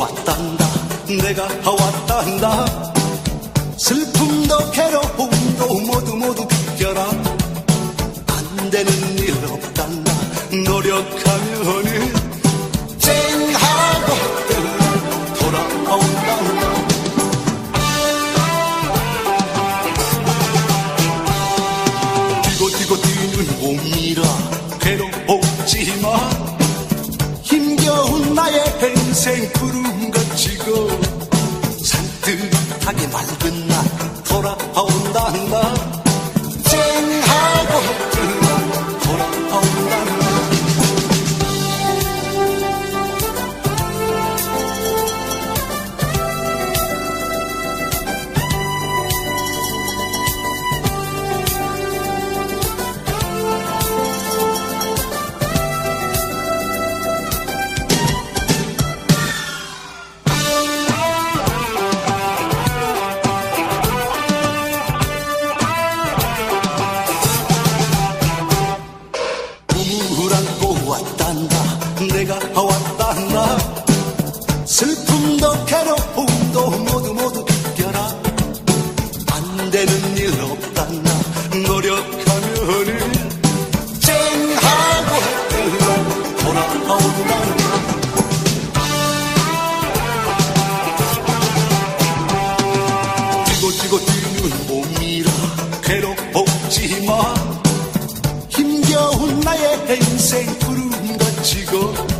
왔단다 내가 왔단다 슬픔도 괴로움도 모두 비껴라 안 되는 일 없단다 노력하면은 쨍하고 돌아온단다 뛰고 뛰는 몸이라 괴롭지마 힘겨운 나의 인생 구름 거치고 산뜻하게 맑은 날 돌아온단다 쨍하고 돌아온단다 내가 왔단다 슬픔도 괴로움도 모두 비껴라 안 되는 일 없단다 노력하면은 쨍하고 돌아온단다 뛰고 뛰는 몸이라 괴롭지마 힘겨운 나의 인생 구름 거치고